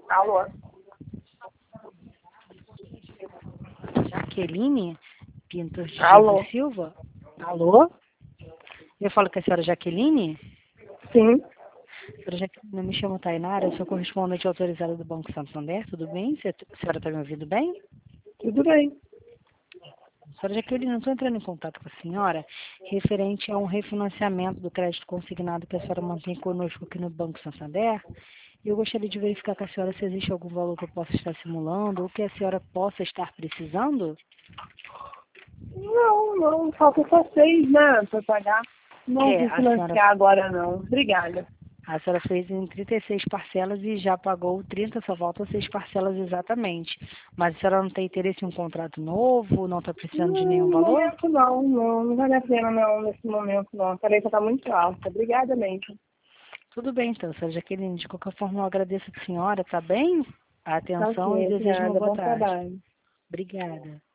Alô? Jaqueline Pinto de Alô? Silva? Alô? Eu falo com a senhora Jaqueline? Sim, Senhora Jaqueline, eu me chamo Tainara, eu sou correspondente autorizada do Banco Santander, tudo bem? A senhora está me ouvindo bem? tudo bem. Senhora Jaqueline, eu estou entrando em contato com a senhora referente a um refinanciamento do crédito consignado que a senhora mantém conosco aqui no Banco Santander. Eu gostaria de verificar com a senhora se existe algum valor que eu possa estar simulando ou que a senhora possa estar precisando. Não, falta só 6, né, para pagar. Não vou A senhora, financiar agora, não. Obrigada. a senhora fez em 36 parcelas e já pagou 30, só faltam 6 parcelas exatamente. Mas a senhora não tem interesse em um contrato novo, não está precisando de nenhum No valor? momento não vale a pena não, nesse momento não. A tarifa está muito alta. Obrigada mesmo. Tudo bem, então, senhora Jaqueline. De qualquer forma, eu agradeço a senhora, tá bem? A Tá ok, atenção e desejo uma obrigada. boa Bom tarde. trabalho. Obrigada.